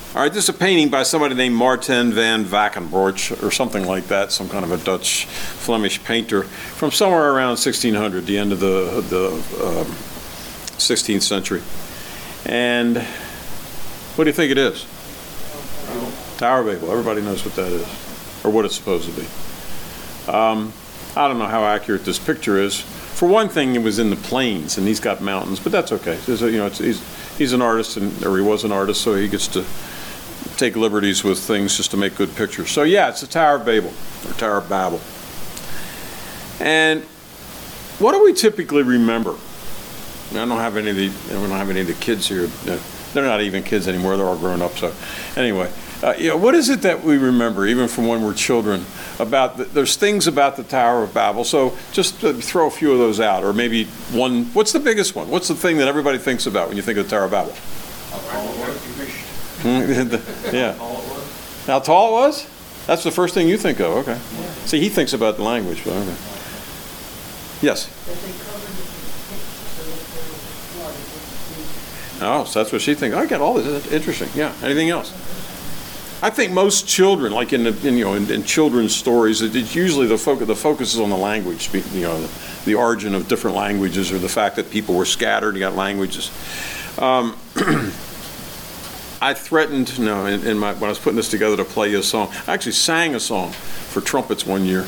All right, this is a painting by somebody named Martin van Valkenbroich or something like that, some kind of a Dutch Flemish painter from somewhere around 1600, the end of the 16th century. And what do you think it is? Tower of Babel. Everybody knows what that is, or what it's supposed to be. I don't know how accurate this picture is. For one thing, it was in the plains, and he's got mountains, but that's okay. He's an artist, or he was an artist, so he gets to take liberties with things just to make good pictures. So yeah, it's the Tower of Babel, or Tower of Babel. And what do we typically remember? I don't have any of the kids here. They're not even kids anymore. They're all grown up. So anyway, what is it that we remember, even from when we're children, about there's things about the Tower of Babel. So just throw a few of those out, or maybe one. What's the biggest one? What's the thing that everybody thinks about when you think of the Tower of Babel? Yeah. How tall it was? That's the first thing you think of. Okay. See, he thinks about the language. But okay. Yes. Oh, so that's what she thinks. I get all this. That's interesting. Yeah. Anything else? I think most children, like in children's stories, it's usually the focus is on the language. The origin of different languages, or the fact that people were scattered. You got languages. I threatened, when I was putting this together to play you a song. I actually sang a song for trumpets one year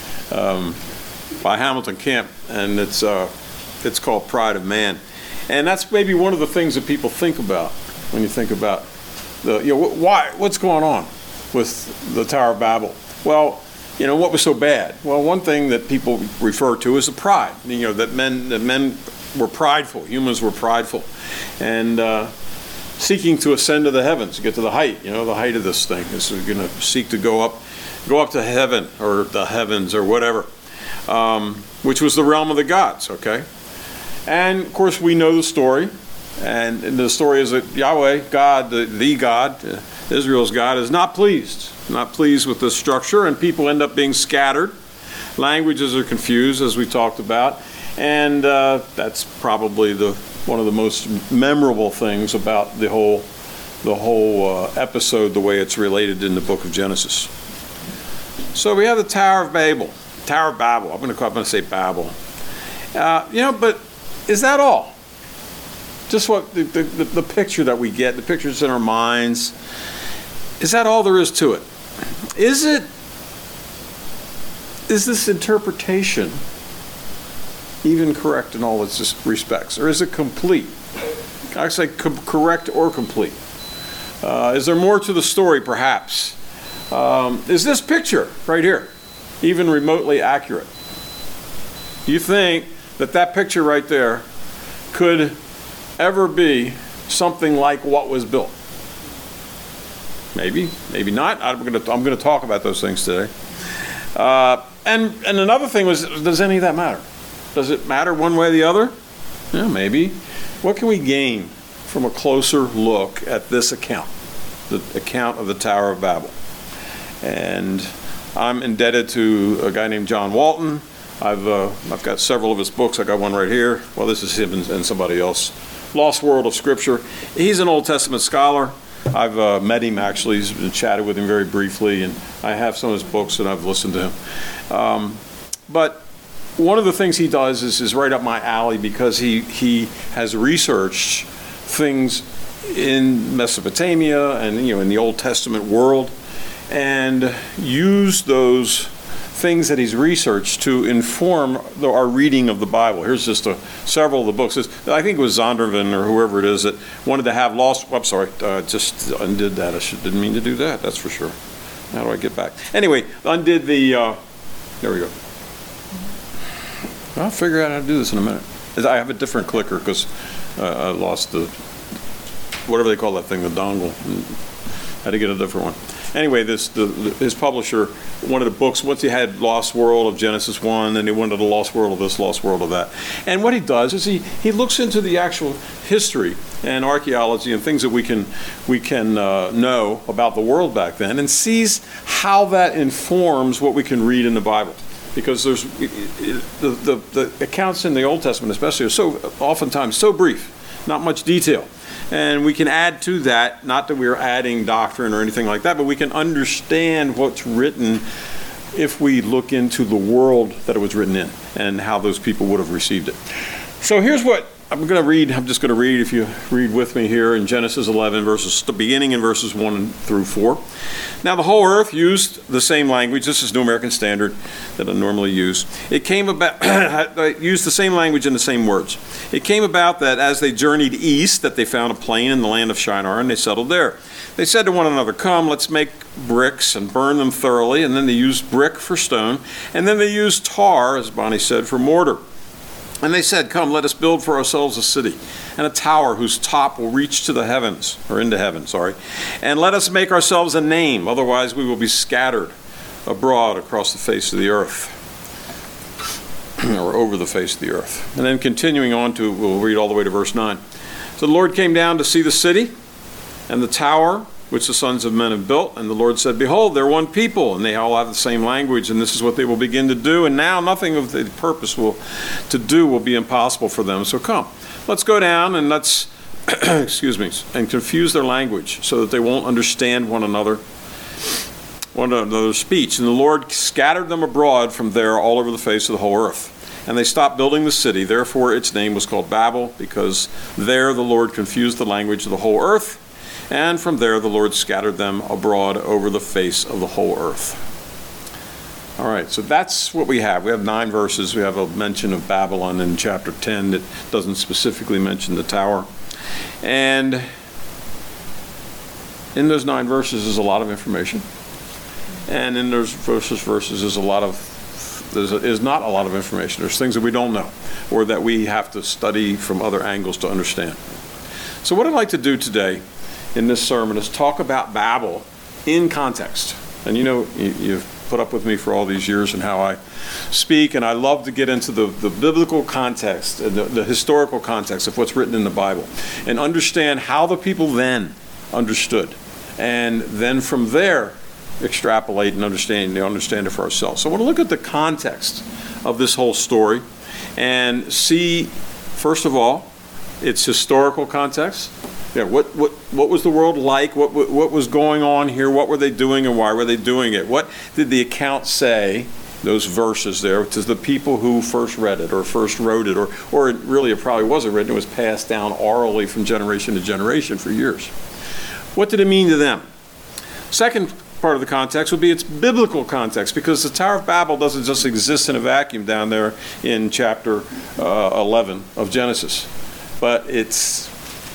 by Hamilton Camp, and it's called Pride of Man. And that's maybe one of the things that people think about when you think about what's going on with the Tower of Babel. Well, what was so bad? Well, one thing that people refer to is the pride. That men were prideful, humans were prideful, and seeking to ascend to the heavens, to get to the height. The height of this thing is going to seek to go up to heaven, or the heavens, or whatever, which was the realm of the gods. Okay, and of course we know the story, and the story is that Yahweh, God, the God, Israel's God, is not pleased with this structure, and people end up being scattered. Languages are confused, as we talked about, and that's probably one of the most memorable things about the whole episode, the way it's related in the book of Genesis. So we have the Tower of Babel, Tower of Babel. I'm going to say Babel. But is that all? Just what the picture that we get, the pictures in our minds, is that all there is to it? Is this interpretation even correct in all its respects, or is it complete? I say correct or complete. Is there more to the story, perhaps? Is this picture right here even remotely accurate? Do you think that picture right there could ever be something like what was built? Maybe not. I'm going to talk about those things today. And another thing was, does any of that matter? Does it matter one way or the other? Yeah, maybe. What can we gain from a closer look at this account, the account of the Tower of Babel? And I'm indebted to a guy named John Walton. I've got several of his books. I got one right here. Well, this is him and somebody else. Lost World of Scripture. He's an Old Testament scholar. I've met him, actually. Chatted with him very briefly, and I have some of his books, and I've listened to him. But one of the things he does is right up my alley, because he has researched things in Mesopotamia and in the Old Testament world, and used those things that he's researched to inform our reading of the Bible. Here's just several of the books. I think it was Zondervan or whoever it is that wanted to have lost. I'm sorry, just undid that. Didn't mean to do that. That's for sure. How do I get back? Anyway, undid the. There we go. I'll figure out how to do this in a minute. I have a different clicker because I lost the whatever they call that thing, the dongle. Had to get a different one. Anyway, his publisher wanted a books. Once he had Lost World of Genesis 1, then he wanted a Lost World of this, Lost World of that. And what he does is he looks into the actual history and archaeology and things that we can know about the world back then, and sees how that informs what we can read in the Bible. Because there's the accounts in the Old Testament especially are so oftentimes so brief. not much detail. And we can add to that, not that we're adding doctrine or anything like that, but we can understand what's written if we look into the world that it was written in and how those people would have received it. So here's what I'm going to read. I'm just going to read, if you read with me here, in Genesis 11, beginning in verses 1 through 4. Now the whole earth used the same language. This is New American Standard that I normally use. It came about, used the same language and the same words. It came about that as they journeyed east, that they found a plain in the land of Shinar, and they settled there. They said to one another, "Come, let's make bricks and burn them thoroughly." And then they used brick for stone, and then they used tar, as Bonnie said, for mortar. And they said, "Come, let us build for ourselves a city and a tower whose top will reach to the heavens," or into heaven, sorry. "And let us make ourselves a name, otherwise we will be scattered abroad across the face of the earth," or over the face of the earth. And then continuing on to, we'll read all the way to verse 9. "So the Lord came down to see the city and the tower which the sons of men have built. And the Lord said, Behold, they're one people, and they all have the same language, and this is what they will begin to do. And now nothing of the purpose to do will be impossible for them. So come, let's go down and let's, and confuse their language so that they won't understand one another's speech. And the Lord scattered them abroad from there all over the face of the whole earth. And they stopped building the city. Therefore its name was called Babel, because there the Lord confused the language of the whole earth. And from there the Lord scattered them abroad over the face of the whole earth. All right, so that's what we have. We have 9 verses. We have a mention of Babylon in chapter 10 that doesn't specifically mention the tower. And in those 9 verses is a lot of information. And in those verses is not a lot of information. There's things that we don't know or that we have to study from other angles to understand. So what I'd like to do today in this sermon is talk about Babel in context. And you know, you've put up with me for all these years and how I speak, and I love to get into the biblical context, the historical context of what's written in the Bible, and understand how the people then understood. And then from there, extrapolate and understand it for ourselves. So I want to look at the context of this whole story and see, first of all, its historical context. Yeah, what was the world like? What was going on here? What were they doing and why were they doing it? What did the account say, those verses there, to the people who first read it or first wrote it, or it probably wasn't written, it was passed down orally from generation to generation for years. What did it mean to them? Second part of the context would be its biblical context, because the Tower of Babel doesn't just exist in a vacuum down there in chapter 11 of Genesis, but its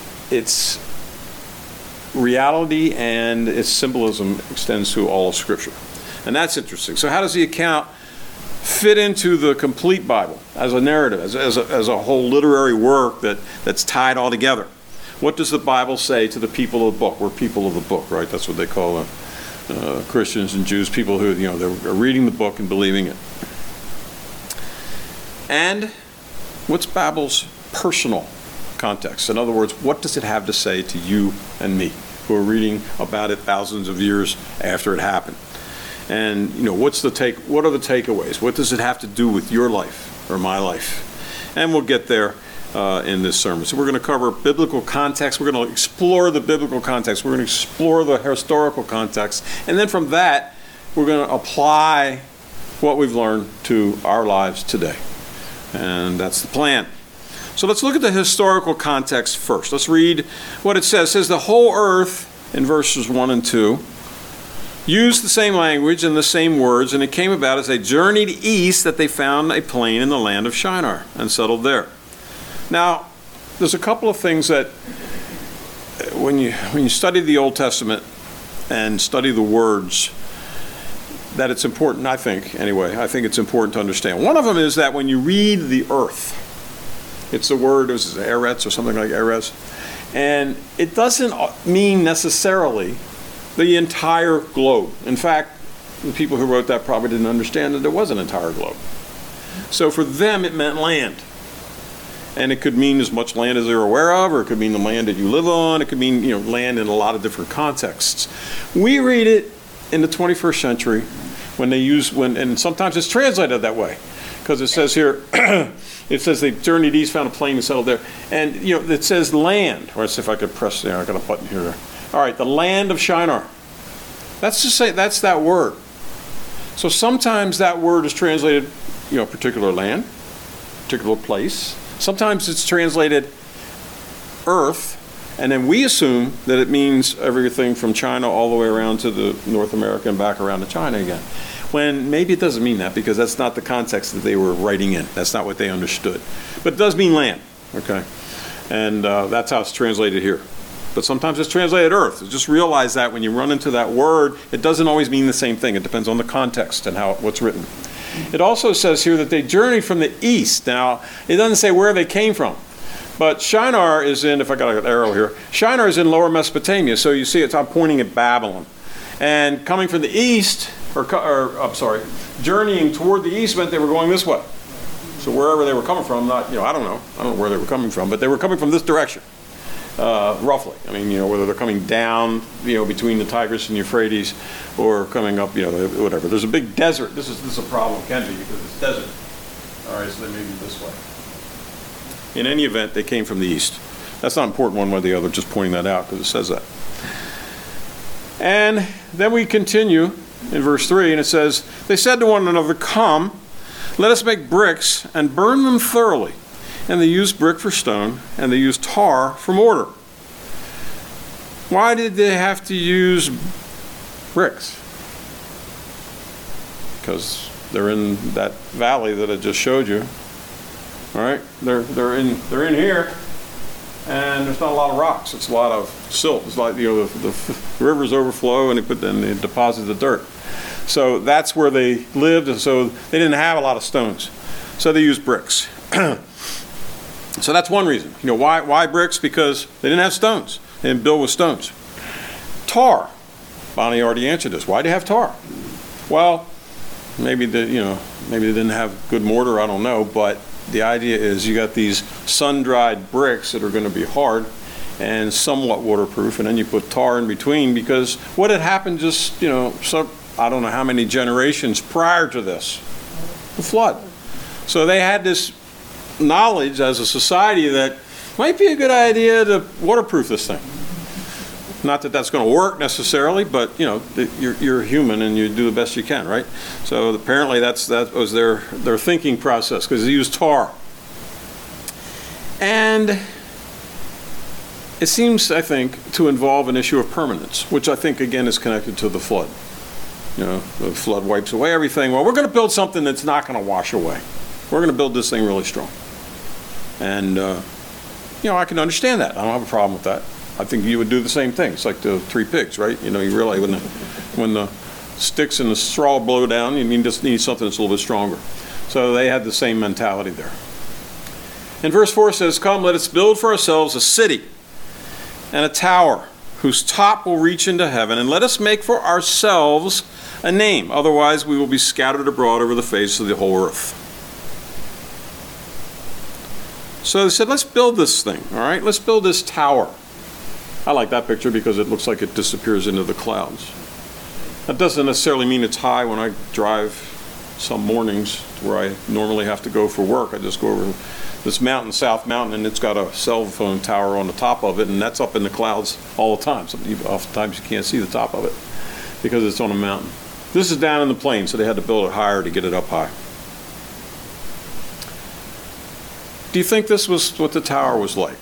reality and its symbolism extends to all of Scripture. And that's interesting. So how does the account fit into the complete Bible as a narrative, as a whole literary work that's tied all together? What does the Bible say to the people of the book? We're people of the book, right? That's what they call Christians and Jews, people who, they're reading the book and believing it. And what's Babel's personal context? In other words, what does it have to say to you and me who are reading about it thousands of years after it happened? And what are the takeaways? What does it have to do with your life or my life? And we'll get there in this sermon. So we're going to cover biblical context. We're going to explore the biblical context. We're going to explore the historical context. And then from that, we're going to apply what we've learned to our lives today. And that's the plan. So let's look at the historical context first. Let's read what it says. It says the whole earth, in verses 1 and 2, used the same language and the same words, and it came about as they journeyed east that they found a plain in the land of Shinar and settled there. Now, there's a couple of things that when you study the Old Testament and study the words, that it's important, I think it's important to understand. One of them is that when you read the earth, it's the word, is Eretz or something like Eretz, and it doesn't mean necessarily the entire globe. In fact, the people who wrote that probably didn't understand that there was an entire globe. So for them, it meant land. And it could mean as much land as they're aware of, or it could mean the land that you live on. It could mean, land in a lot of different contexts. We read it in the 21st century and sometimes it's translated that way. Because it says here, it says they journeyed east, found a plain and settled there. And, it says land. Or let's see if I could press there. I got a button here. All right, the land of Shinar. That's just say that's that word. So sometimes that word is translated, particular land, particular place. Sometimes it's translated earth, and then we assume that it means everything from China all the way around to the North America and back around to China again. When maybe it doesn't mean that, because that's not the context that they were writing in. That's not what they understood. But it does mean land, okay? And that's how it's translated here. But sometimes it's translated earth. Just realize that when you run into that word, it doesn't always mean the same thing. It depends on the context and what's written. It also says here that they journeyed from the east. Now, it doesn't say where they came from. But Shinar is in, if I got an arrow here, Shinar is in lower Mesopotamia. So you see I'm pointing at Babylon. And coming from the east, journeying toward the east meant they were going this way. So wherever they were coming from, I don't know where they were coming from, but they were coming from this direction. Roughly. I mean, whether they're coming down, between the Tigris and Euphrates, or coming up, whatever. There's a big desert. This is a problem, can be, because it's desert. All right, so they may be this way. In any event, they came from the east. That's not important one way or the other, just pointing that out, because it says that. And then we continue in verse 3, and it says, they said to one another, come, let us make bricks and burn them thoroughly. And they used brick for stone, and they used tar for mortar. Why did they have to use bricks? Because they're in that valley that I just showed you. All right, they're in here, and there's not a lot of rocks. It's a lot of silt. It's like the rivers overflow, and they deposit the dirt. So that's where they lived, and so they didn't have a lot of stones. So they used bricks. So that's one reason. Why bricks? Because they didn't have stones. They didn't build with stones. Tar. Bonnie already answered this. Why do you have tar? Well, maybe they didn't have good mortar. I don't know. But the idea is you got these sun-dried bricks that are going to be hard and somewhat waterproof, and then you put tar in between, because what had happened just I don't know how many generations prior to this, the flood. So they had this knowledge as a society that might be a good idea to waterproof this thing. Not that that's going to work necessarily, but you're human and you do the best you can, right? So apparently that was their thinking process, because they used tar. And it seems, I think, to involve an issue of permanence, which I think again is connected to the flood. The flood wipes away everything. Well, we're going to build something that's not going to wash away. We're going to build this thing really strong. And, I can understand that. I don't have a problem with that. I think you would do the same thing. It's like the three pigs, right? You realize when the sticks and the straw blow down, you just need something that's a little bit stronger. So they had the same mentality there. And verse 4 says, come, let us build for ourselves a city and a tower whose top will reach into heaven, and let us make for ourselves a name. Otherwise, we will be scattered abroad over the face of the whole earth. So they said, let's build this thing, all right? Let's build this tower. I like that picture because it looks like it disappears into the clouds. That doesn't necessarily mean it's high. When I drive some mornings where I normally have to go for work, I just go over this mountain, South Mountain, and it's got a cell phone tower on the top of it, and that's up in the clouds all the time. So oftentimes you can't see the top of it because it's on a mountain. This is down in the plain, so they had to build it higher to get it up high. Do you think this was what the tower was like?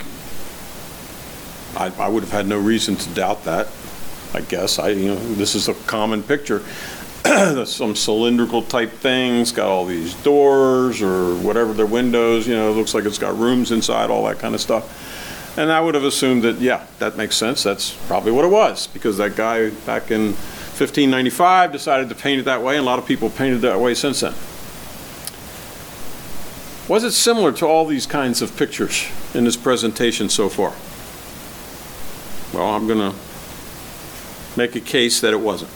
I would have had no reason to doubt that. I guess this is a common picture. Some cylindrical type things, got all these doors or whatever, their windows. It looks like it's got rooms inside, all that kind of stuff. And I would have assumed that, yeah, that makes sense. That's probably what it was, because that guy back in 1595 decided to paint it that way, and a lot of people painted that way since then. Was it similar to all these kinds of pictures in this presentation so far? Well, I'm going to make a case that it wasn't.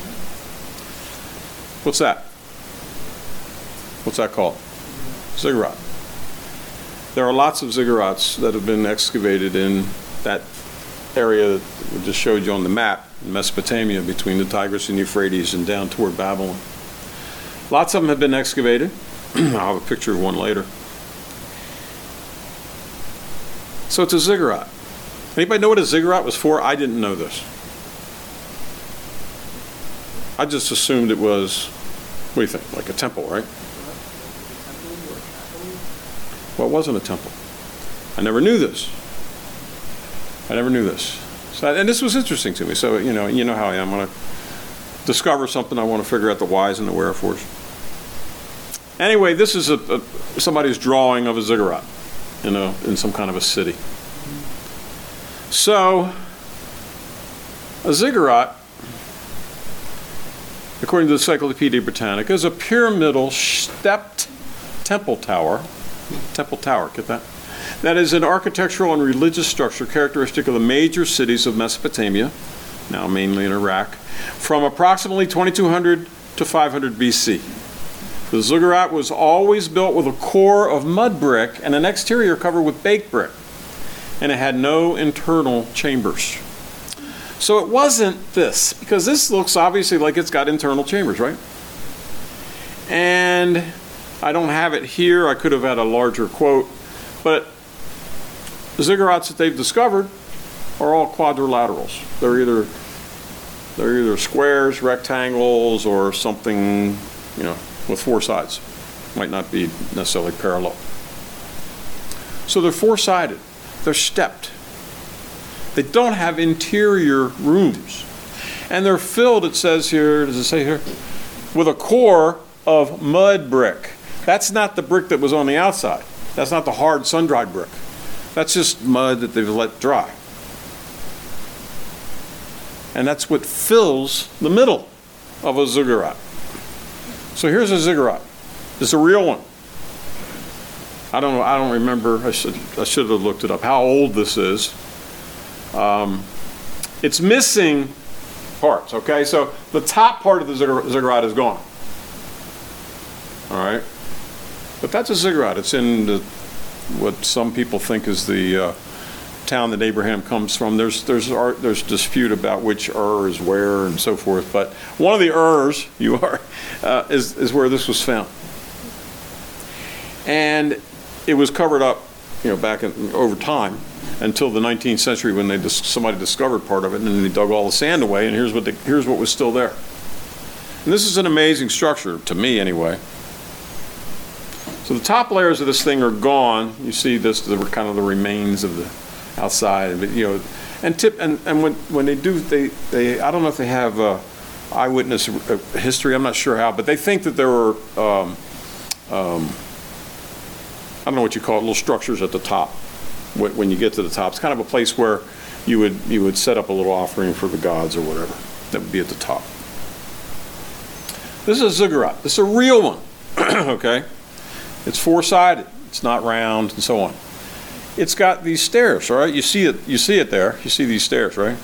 What's that? What's that called? Ziggurat. There are lots of ziggurats that have been excavated in that area that we just showed you on the map in Mesopotamia, between the Tigris and Euphrates and down toward Babylon. Lots of them have been excavated. I'll have a picture of one later. So it's a ziggurat. Anybody know what a ziggurat was for? I didn't know this. I just assumed it was, what do you think, like a temple, right? Well, it wasn't a temple. I never knew this. So, and this was interesting to me. So, you know how I am. When I discover something, I want to figure out the whys and the wherefores. Anyway, this is somebody's drawing of a ziggurat in some kind of a city. So, a ziggurat, according to the Encyclopedia Britannica, is a pyramidal stepped temple tower, get that? That is an architectural and religious structure characteristic of the major cities of Mesopotamia, now mainly in Iraq, from approximately 2200 to 500 BC. The ziggurat was always built with a core of mud brick and an exterior covered with baked brick, and it had no internal chambers. So it wasn't this, because this looks obviously like it's got internal chambers, right? And I don't have it here. I could have had a larger quote, but the ziggurats that they've discovered are all quadrilaterals. They're either squares, rectangles, or something, with four sides. Might not be necessarily parallel. So they're four-sided. They're stepped. They don't have interior rooms. And they're filled, it says here, does it say here? With a core of mud brick. That's not the brick that was on the outside. That's not the hard sun-dried brick. That's just mud that they've let dry. And that's what fills the middle of a ziggurat. So here's a ziggurat. It's a real one. I don't remember. I should have looked it up. How old this is. It's missing parts. Okay, so the top part of the ziggurat is gone. All right, but that's a ziggurat. It's in what some people think is the town that Abraham comes from. There's dispute about which Ur is where and so forth. But one of the Urs is where this was found, and it was covered up, back over time until the 19th century when somebody discovered part of it, and then they dug all the sand away, and here's what was still there. And this is an amazing structure to me, anyway. So the top layers of this thing are gone. You see this, kind of the remains of the outside, but and when they do, they I don't know if they have eyewitness history. I'm not sure how, but they think that there were I don't know what you call it, little structures at the top. When you get to the top, it's kind of a place where you would set up a little offering for the gods or whatever. That would be at the top. This is a ziggurat. This is a real one. Okay, it's four-sided. It's not round, and so on. It's got these stairs. All right, you see it. You see it there. You see these stairs, right?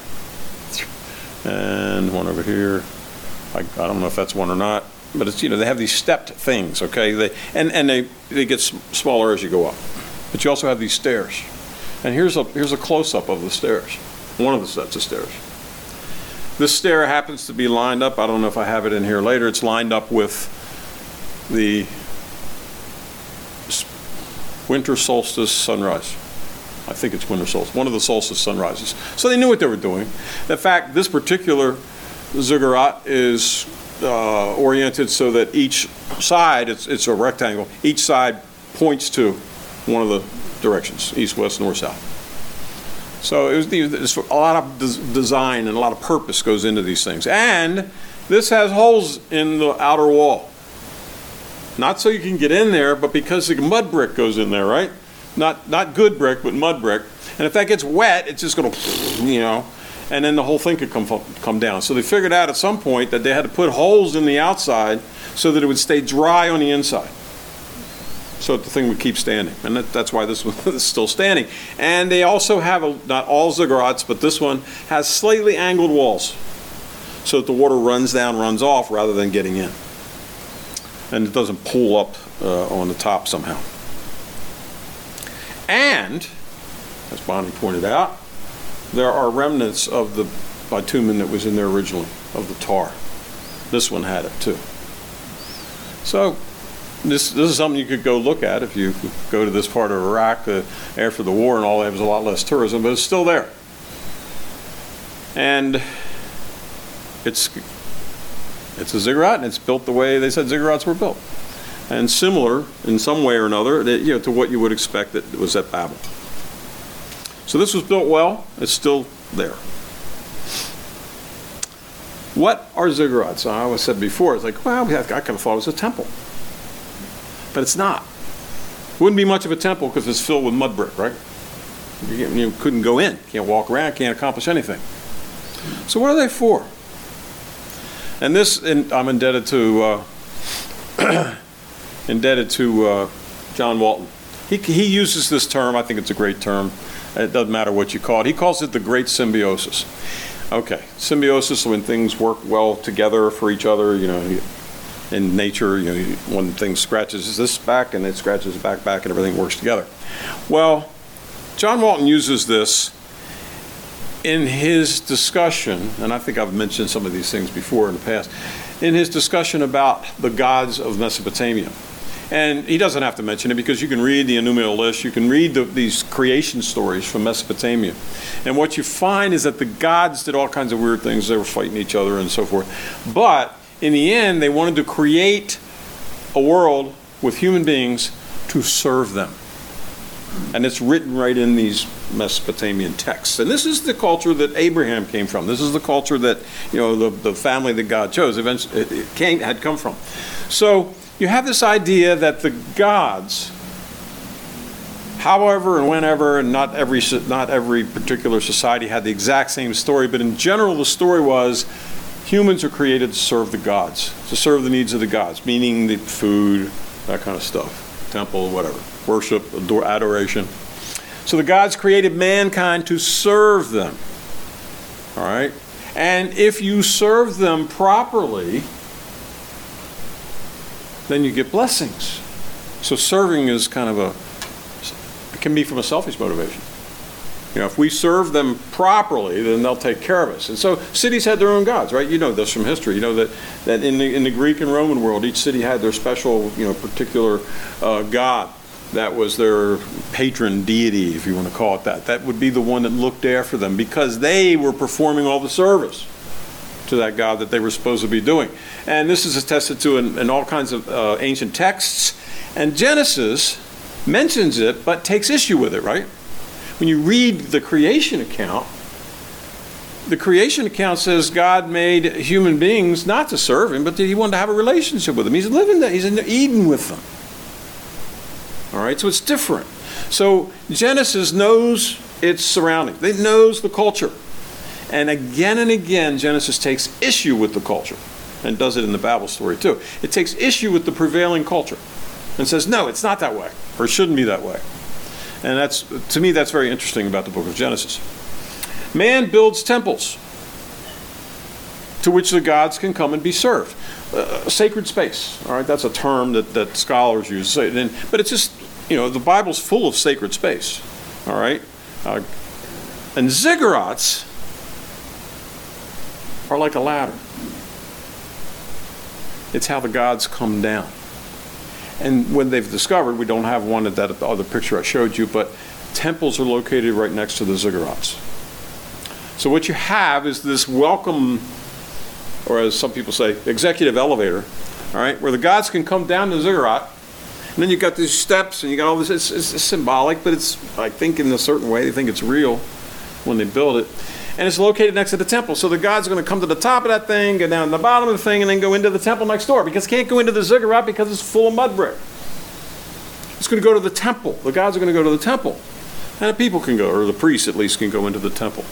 And one over here. I don't know if that's one or not. But it's, they have these stepped things, okay? They get smaller as you go up. But you also have these stairs. And here's a close-up of the stairs, one of the sets of stairs. This stair happens to be lined up. I don't know if I have it in here later. It's lined up with the winter solstice sunrise. I think it's winter solstice, one of the solstice sunrises. So they knew what they were doing. In fact, this particular ziggurat is oriented so that each side, it's a rectangle, each side points to one of the directions, east, west, north, south. So there's a lot of design and a lot of purpose goes into these things. And this has holes in the outer wall. Not so you can get in there, but because the mud brick goes in there, right? Not good brick, but mud brick. And if that gets wet, it's just going to, and then the whole thing could come down. So they figured out at some point that they had to put holes in the outside so that it would stay dry on the inside, so that the thing would keep standing. And that's why this one is still standing. And they also have, not all ziggurats, but this one has slightly angled walls so that the water runs down, runs off, rather than getting in. And it doesn't pool up on the top somehow. And, as Bonnie pointed out, there are remnants of the bitumen that was in there originally, of the tar. This one had it too. So This is something you could go look at if you go to this part of Iraq after the war and all. There was a lot less tourism, but it's still there. And it's a ziggurat, and it's built the way they said ziggurats were built, and similar in some way or another, to what you would expect that was at Babel. So this was built well. It's still there. What are ziggurats? I always said before, it's like, well, I kind of thought it was a temple. But it's not. It wouldn't be much of a temple because it's filled with mud brick, right? You couldn't go in. Can't walk around. Can't accomplish anything. So what are they for? And I'm indebted to John Walton. He uses this term. I think it's a great term. It doesn't matter what you call it. He calls it the great symbiosis. Okay, symbiosis, when things work well together for each other, in nature, one thing scratches this back and it scratches the back and everything works together. Well, John Walton uses this in his discussion, and I think I've mentioned some of these things before in the past, in his discussion about the gods of Mesopotamia. And he doesn't have to mention it because you can read the Enuma Elish, you can read these creation stories from Mesopotamia. And what you find is that the gods did all kinds of weird things. They were fighting each other and so forth. But in the end, they wanted to create a world with human beings to serve them. And it's written right in these Mesopotamian texts. And this is the culture that Abraham came from. This is the culture that, the family that God chose eventually had come from. So you have this idea that the gods, however and whenever, and not every particular society had the exact same story, but in general the story was humans are created to serve the gods, to serve the needs of the gods, meaning the food, that kind of stuff, temple, whatever, worship, adoration. So the gods created mankind to serve them, all right? And if you serve them properly, then you get blessings. So serving is kind of it can be from a selfish motivation. If we serve them properly, then they'll take care of us. And so cities had their own gods, right? You know this from history. You know that in the Greek and Roman world, each city had their special, particular god. That was their patron deity, if you want to call it that. That would be the one that looked after them because they were performing all the service to that god that they were supposed to be doing. And this is attested to in all kinds of ancient texts. And Genesis mentions it, but takes issue with it, right? When you read the creation account says God made human beings not to serve him, but that he wanted to have a relationship with them. He's living there. He's in Eden with them. All right, so it's different. So Genesis knows its surroundings. It knows the culture. And again, Genesis takes issue with the culture, and does it in the Babel story too. It takes issue with the prevailing culture and says, no, it's not that way, or it shouldn't be that way. And to me, that's very interesting about the book of Genesis. Man builds temples to which the gods can come and be served. Sacred space, all right, that's a term that scholars use. But it's just, the Bible's full of sacred space, all right? And ziggurats are like a ladder. It's how the gods come down. And when they've discovered, we don't have one at that other picture I showed you, but temples are located right next to the ziggurats. So what you have is this welcome, or as some people say, executive elevator, all right, where the gods can come down to the ziggurat, and then you've got these steps, and you got all this. It's symbolic, but it's, I think, in a certain way, they think it's real when they build it. And it's located next to the temple. So the gods are going to come to the top of that thing, go down to the bottom of the thing, and then go into the temple next door. Because they can't go into the ziggurat because it's full of mud brick. It's going to go to the temple. The gods are going to go to the temple. And the people can go, or the priests at least, can go into the temple.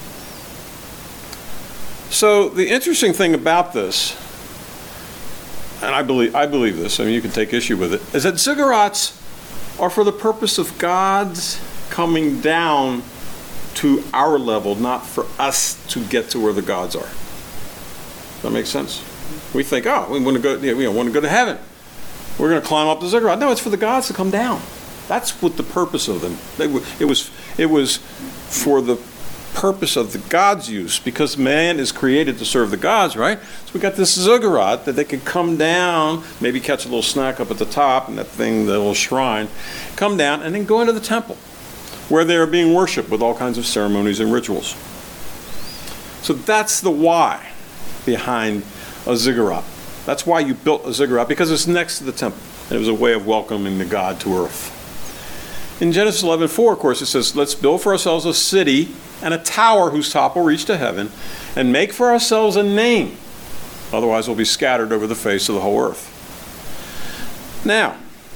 So the interesting thing about this, and I believe this, I mean you can take issue with it, is that ziggurats are for the purpose of gods coming down to our level, not for us to get to where the gods are. Does that make sense? We think, we want to go, we want to go to heaven. We're going to climb up the ziggurat. No, it's for the gods to come down. That's what the purpose of them. It was for the purpose of the God's use, because man is created to serve the gods, right? So we got this ziggurat that they could come down, maybe catch a little snack up at the top, and that thing, the little shrine, come down and then go into the temple, where they are being worshipped with all kinds of ceremonies and rituals. So that's the why behind a ziggurat. That's why you built a ziggurat, because it's next to the temple. And it was a way of welcoming the God to earth. In Genesis 11:4, of course, it says, let's build for ourselves a city and a tower whose top will reach to heaven, and make for ourselves a name. Otherwise, we'll be scattered over the face of the whole earth. Now,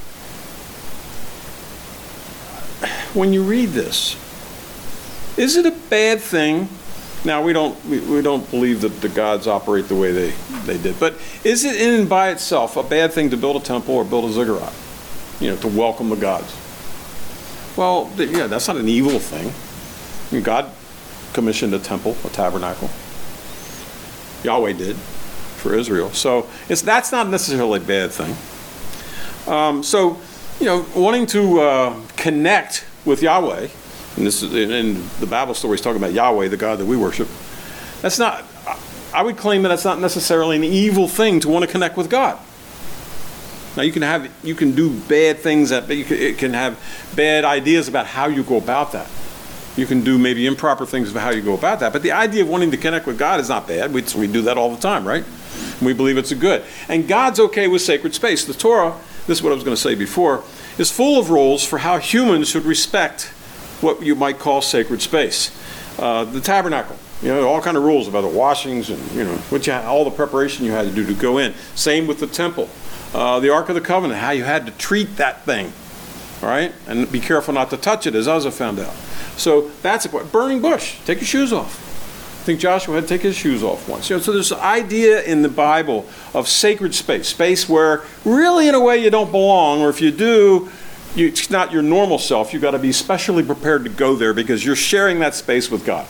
when you read this, is it a bad thing? Now, we don't believe that the gods operate the way they did, but is it in and by itself a bad thing to build a temple or build a ziggurat, to welcome the gods? Well, yeah, that's not an evil thing. I mean, God commissioned a temple, a tabernacle. Yahweh did for Israel. So that's not necessarily a bad thing. Wanting to connect with Yahweh, and this is in the Bible story is talking about Yahweh, the God that we worship. That's not. I would claim that that's not necessarily an evil thing to want to connect with God. Now you can do bad things, it can have bad ideas about how you go about that. You can do maybe improper things about how you go about that. But the idea of wanting to connect with God is not bad. We do that all the time, right? And we believe it's a good. And God's okay with sacred space. The Torah, this is what I was going to say before, is full of rules for how humans should respect what you might call sacred space. The tabernacle, all kind of rules about the washings and all the preparation you had to do to go in. Same with the temple. The Ark of the Covenant, how you had to treat that thing, right? And be careful not to touch it, as Uzzah found out. So that's a point. Burning bush, take your shoes off. I think Joshua had to take his shoes off once. So there's an idea in the Bible of sacred space where really in a way you don't belong, or if you do, it's not your normal self. You've got to be specially prepared to go there because you're sharing that space with God.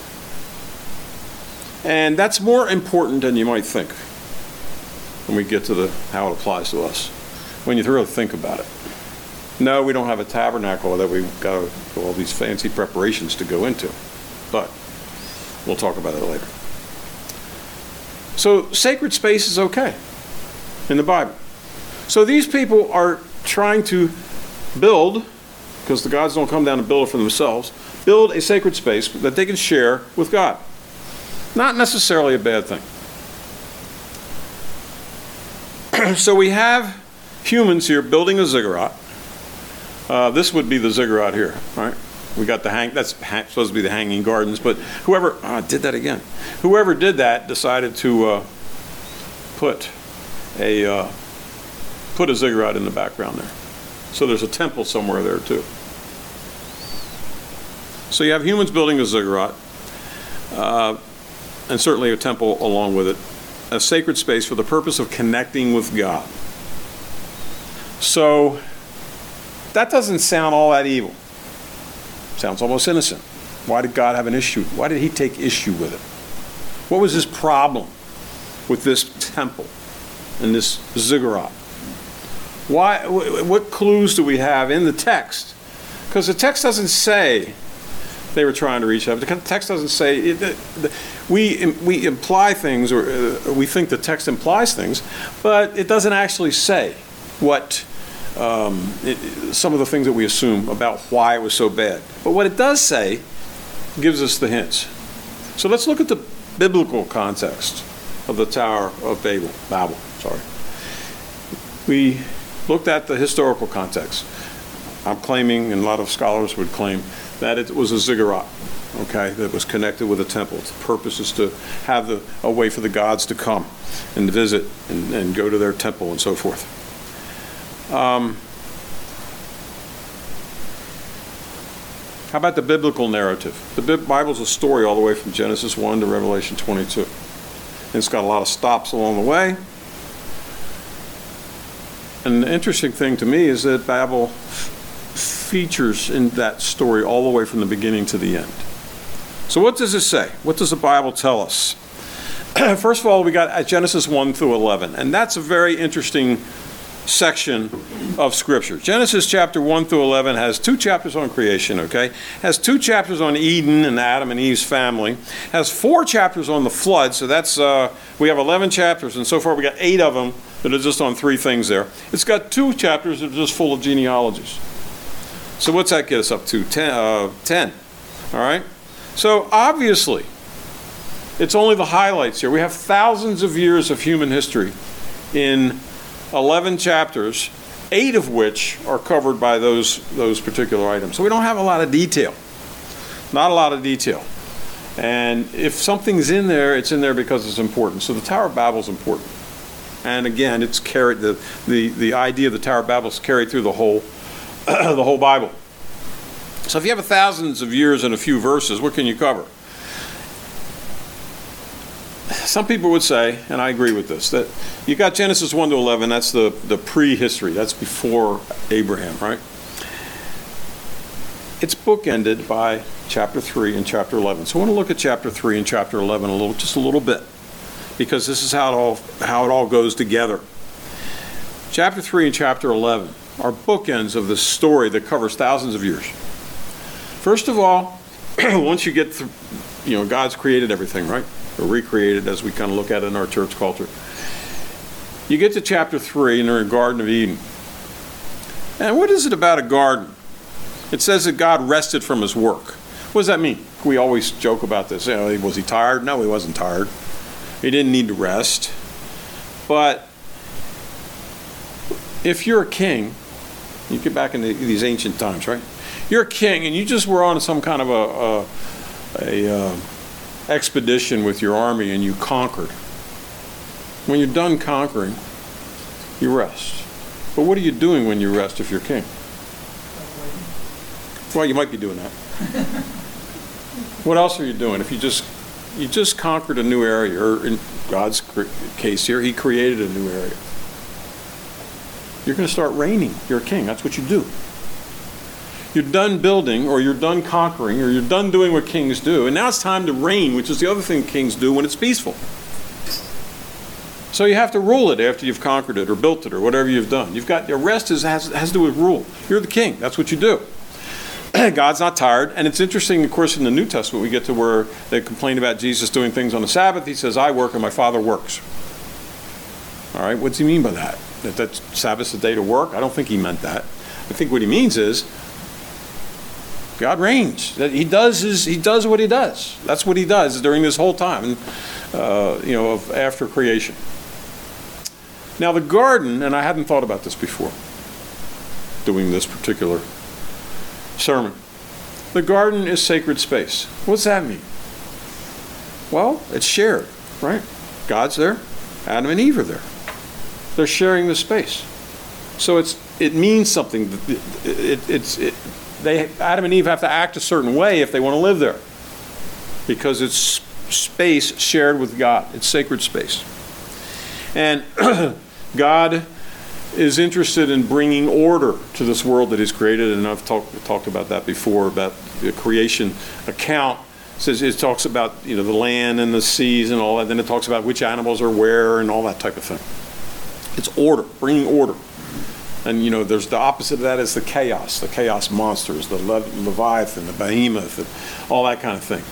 And that's more important than you might think when we get to how it applies to us, when you really think about it. No, we don't have a tabernacle that we've got all these fancy preparations to go into, but we'll talk about it later. So sacred space is okay in the Bible. So these people are trying to build, because the gods don't come down and build it for themselves, build a sacred space that they can share with God. Not necessarily a bad thing. So we have humans here building a ziggurat. This would be the ziggurat here, right? We got that's supposed to be the hanging gardens, but whoever did that again. Whoever did that decided to put a ziggurat in the background there. So there's a temple somewhere there too. So you have humans building a ziggurat, and certainly a temple along with it. A sacred space for the purpose of connecting with God. So that doesn't sound all that evil. Sounds almost innocent. Why did God have an issue? Why did he take issue with it? What was his problem with this temple and this ziggurat? What clues do we have in the text? Because the text doesn't say they were trying to reach out. The text doesn't say we imply things, or we think the text implies things, but it doesn't actually say what some of the things that we assume about why it was so bad. But what it does say gives us the hints. So let's look at the biblical context of the Tower of Babel. We looked at the historical context. I'm claiming, and a lot of scholars would claim, that it was a ziggurat, that was connected with a temple. Its purpose is to have a way for the gods to come and visit and go to their temple and so forth. How about the biblical narrative? The Bible's a story all the way from Genesis 1 to Revelation 22. And it's got a lot of stops along the way. And the interesting thing to me is that Babel features in that story all the way from the beginning to the end. So what does it say? What does the Bible tell us? First of all, we got Genesis 1 through 11. And that's a very interesting section of Scripture. Genesis chapter 1 through 11 has 2 chapters on creation, okay? Has 2 chapters on Eden and Adam and Eve's family. Has 4 chapters on the flood, so that's, we have 11 chapters, and so far we got 8 of them that are just on 3 things there. It's got 2 chapters that are just full of genealogies. So what's that get us up to? 10, all right? So obviously, it's only the highlights here. We have thousands of years of human history in 11 chapters, 8 of which are covered by those particular items. So we don't have a lot of detail. Not a lot of detail. And if something's in there, it's in there because it's important. So the Tower of Babel is important. And again, it's carried, the idea of the Tower of Babel is carried through the whole the whole Bible. So if you have thousands of years and a few verses, what can you cover? Some people would say, and I agree with this, that you got Genesis 1 to 11, that's the prehistory, that's before Abraham, right? It's bookended by chapter 3 and chapter 11. So I want to look at chapter 3 and chapter 11 just a little bit, because this is how it all goes together. Chapter 3 and chapter 11 are bookends of this story that covers thousands of years. First of all, once you get through, God's created everything, right? Or recreated, as we kind of look at it in our church culture. You get to chapter 3 and they're in the Garden of Eden. And what is it about a garden? It says that God rested from his work. What does that mean? We always joke about this. Was he tired? No, he wasn't tired. He didn't need to rest. But if you're a king, you get back into these ancient times, right? You're a king and you just were on some kind of a expedition with your army and you conquered. When you're done conquering, you rest. But what are you doing when you rest if you're king? Well, you might be doing that. What else are you doing? If you just conquered a new area, or in God's case here, he created a new area. You're going to start reigning. You're a king. That's what you do. You're done building, or you're done conquering, or you're done doing what kings do, and now it's time to reign, which is the other thing kings do when it's peaceful. So you have to rule it after you've conquered it, or built it, or whatever you've done. You've got, your rest has to do with rule. You're the king. That's what you do. God's not tired, and it's interesting, of course, in the New Testament, we get to where they complain about Jesus doing things on the Sabbath. He says, I work and my Father works. All right, what does he mean by that? That Sabbath's a day to work? I don't think he meant that. I think what he means is, God reigns. That he does what he does. That's what he does during this whole time, of after creation. Now the garden, and I hadn't thought about this before, doing this particular sermon. The garden is sacred space. What's that mean? Well, it's shared, right? God's there. Adam and Eve are there. They're sharing the space. So it means something. Adam and Eve have to act a certain way if they want to live there, because it's space shared with God. It's sacred space. And God is interested in bringing order to this world that he's created, and I've talked about that before, about the creation account. It talks about the land and the seas and all that. Then it talks about which animals are where and all that type of thing. It's order, bringing order. And, there's the opposite of that is the chaos monsters, the Leviathan, the Behemoth, and all that kind of thing.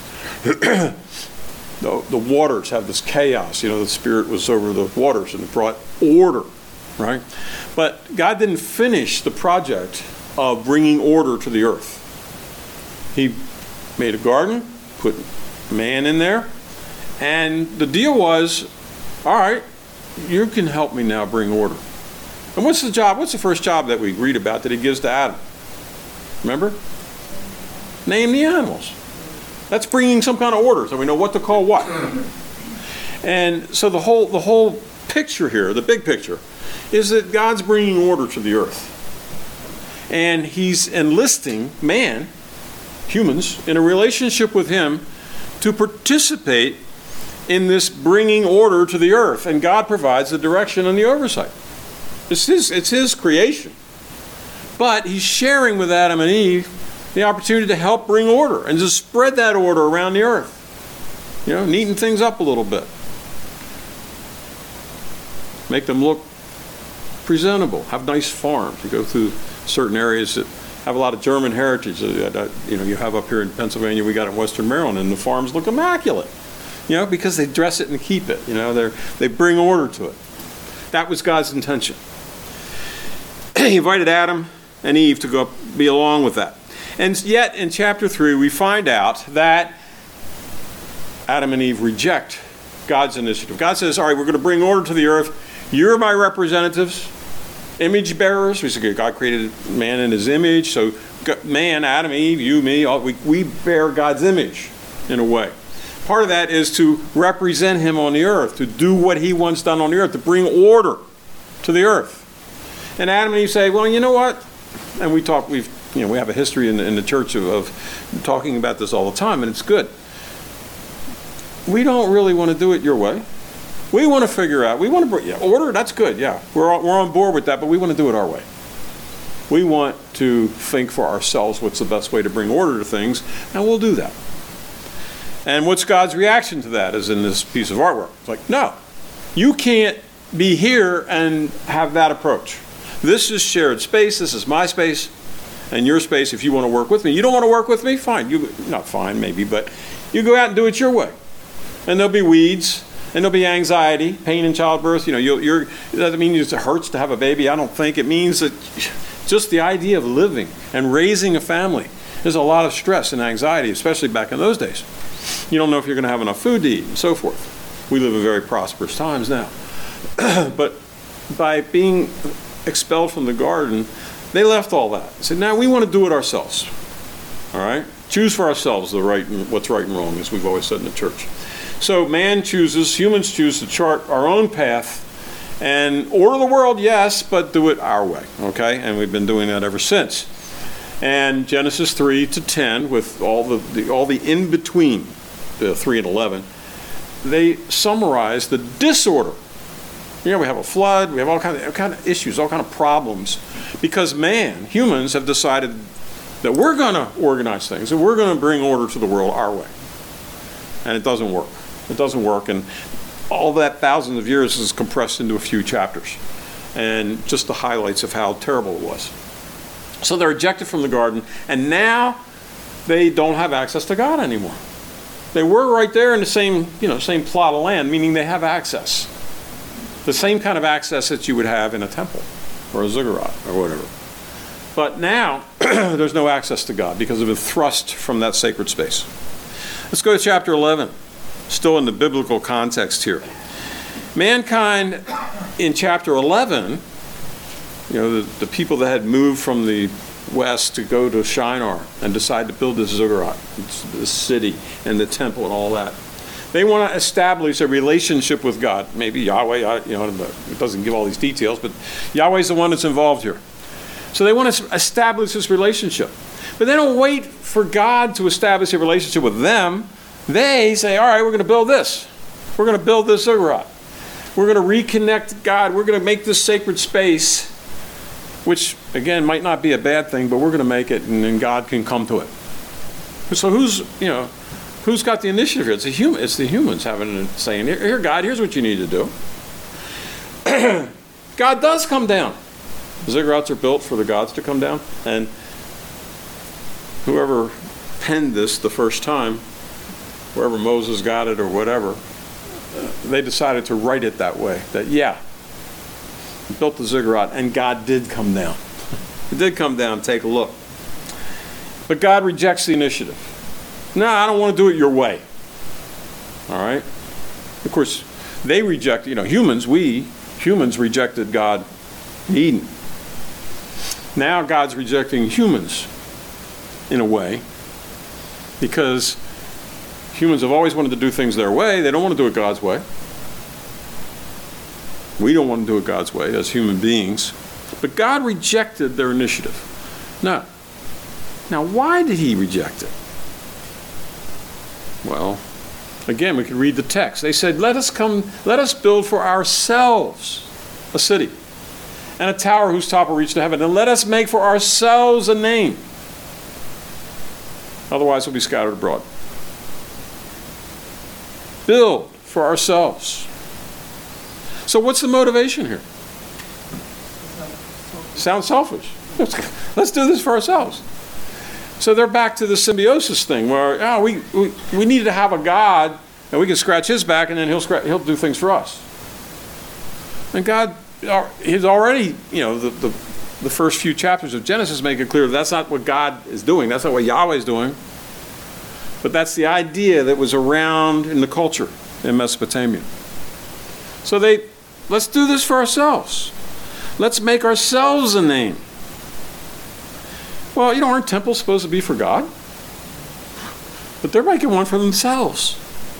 The waters have this chaos. The Spirit was over the waters and it brought order, right? But God didn't finish the project of bringing order to the earth. He made a garden, put man in there, and the deal was, all right, you can help me now bring order. And what's the job? What's the first job that we read about that he gives to Adam? Remember? Name the animals. That's bringing some kind of order, so we know what to call what. And so the whole picture here, the big picture, is that God's bringing order to the earth. And he's enlisting man, humans, in a relationship with him to participate in this bringing order to the earth. And God provides the direction and the oversight. It's his creation. But he's sharing with Adam and Eve the opportunity to help bring order and to spread that order around the earth. Neaten things up a little bit. Make them look presentable, have nice farms. You go through certain areas that have a lot of German heritage. You have up here in Pennsylvania, we got in Western Maryland, and the farms look immaculate. Because they dress it and keep it. They bring order to it. That was God's intention. He invited Adam and Eve to go be along with that. And yet, in chapter 3, we find out that Adam and Eve reject God's initiative. God says, all right, we're going to bring order to the earth. You're my representatives, image bearers. We said God created man in his image. So man, Adam, Eve, you, me, we bear God's image in a way. Part of that is to represent him on the earth, to do what he wants done on the earth, to bring order to the earth. And Adam and Eve say, well, you know what? And we have a history in the church of talking about this all the time, and it's good. We don't really want to do it your way. We want to figure out, order, that's good, yeah. We're on board with that, but we want to do it our way. We want to think for ourselves what's the best way to bring order to things, and we'll do that. And what's God's reaction to that is in this piece of artwork. It's like, no, you can't be here and have that approach. This is shared space. This is my space and your space if you want to work with me. You don't want to work with me? Fine. Not fine, maybe, but you go out and do it your way. And there'll be weeds, and there'll be anxiety, pain in childbirth. It doesn't mean it hurts to have a baby. I don't think. It means that just the idea of living and raising a family, there's a lot of stress and anxiety, especially back in those days. You don't know if you're going to have enough food to eat and so forth. We live in very prosperous times now. But by being expelled from the garden, they left all that. They said, now we want to do it ourselves. All right? Choose for ourselves what's right and wrong, as we've always said in the church. So humans choose to chart our own path and order the world, yes, but do it our way. Okay? And we've been doing that ever since. And Genesis 3 to 10, with all the in-between, 3 and 11, they summarize the disorder. We have a flood, we have all kind of issues, all kind of problems, because humans have decided that we're going to organize things, and we're going to bring order to the world our way. And it doesn't work. It doesn't work, and all that thousands of years is compressed into a few chapters, and just the highlights of how terrible it was. So they're ejected from the garden, and now they don't have access to God anymore. They were right there in the same plot of land, meaning they have access. The same kind of access that you would have in a temple or a ziggurat or whatever. But now there's no access to God because of the thrust from that sacred space. Let's go to chapter 11, still in the biblical context here. Mankind in chapter 11, the people that had moved from the west to go to Shinar and decide to build this ziggurat, this city and the temple and all that. They want to establish a relationship with God. Maybe Yahweh, it doesn't give all these details, but Yahweh's the one that's involved here. So they want to establish this relationship. But they don't wait for God to establish a relationship with them. They say, all right, we're going to build this. We're going to build this ziggurat. We're going to reconnect God. We're going to make this sacred space, which, again, might not be a bad thing, but we're going to make it, and then God can come to it. So who's got the initiative here? It's the humans saying, here, God, here's what you need to do. God does come down. The ziggurats are built for the gods to come down, and whoever penned this the first time, wherever Moses got it or whatever, they decided to write it that way, that, built the ziggurat, and God did come down. He did come down and take a look. But God rejects the initiative. No, I don't want to do it your way. All right? Of course, they reject, we humans rejected God in Eden. Now God's rejecting humans in a way, because humans have always wanted to do things their way. They don't want to do it God's way. We don't want to do it God's way as human beings. But God rejected their initiative. Now, why did he reject it? Well, again, we could read the text. They said, let us build for ourselves a city and a tower whose top will reach to heaven, and let us make for ourselves a name. Otherwise, we'll be scattered abroad. Build for ourselves. So what's the motivation here? Sounds selfish. Let's do this for ourselves. So they're back to the symbiosis thing where we need to have a God and we can scratch his back and then he'll do things for us. And God, he's already, the first few chapters of Genesis make it clear that's not what God is doing. That's not what Yahweh is doing. But that's the idea that was around in the culture in Mesopotamia. So let's do this for ourselves. Let's make ourselves a name. Well, aren't temples supposed to be for God? But they're making one for themselves.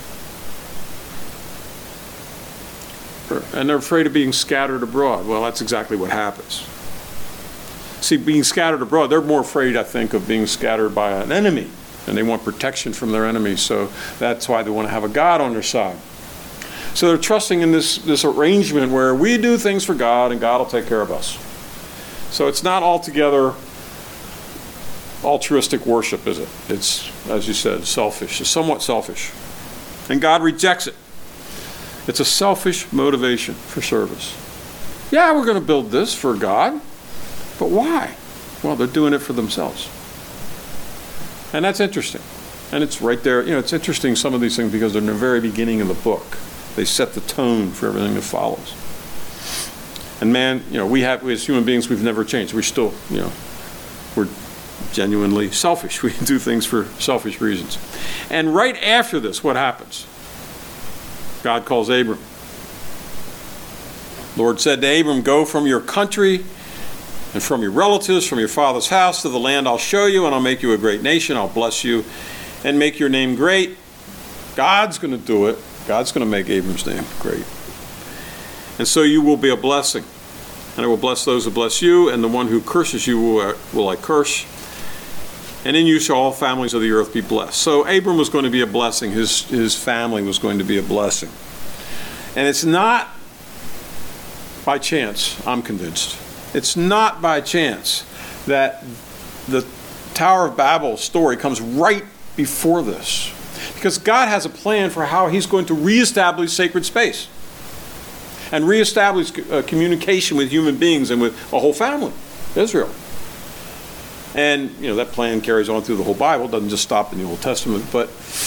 And they're afraid of being scattered abroad. Well, that's exactly what happens. See, being scattered abroad, they're more afraid, I think, of being scattered by an enemy. And they want protection from their enemies. So that's why they want to have a God on their side. So they're trusting in this arrangement where we do things for God and God will take care of us. So it's not altogether altruistic worship, is it? It's, as you said, selfish. It's somewhat selfish. And God rejects it. It's a selfish motivation for service. Yeah, we're going to build this for God, but why? Well, they're doing it for themselves. And that's interesting. And it's right there. It's interesting, some of these things, because they're in the very beginning of the book. They set the tone for everything that follows. And man, we as human beings, we've never changed. We're still, we're genuinely selfish. We do things for selfish reasons. And right after this, what happens? God calls Abram. The Lord said to Abram, go from your country and from your relatives, from your father's house to the land I'll show you, and I'll make you a great nation. I'll bless you and make your name great. God's going to do it. God's going to make Abram's name great. And so you will be a blessing. And I will bless those who bless you, and the one who curses you will I curse. And in you shall all families of the earth be blessed. So Abram was going to be a blessing. His family was going to be a blessing. And it's not by chance, I'm convinced. It's not by chance that the Tower of Babel story comes right before this. Because God has a plan for how he's going to reestablish sacred space. And reestablish communication with human beings and with a whole family, Israel. And, that plan carries on through the whole Bible. It doesn't just stop in the Old Testament. But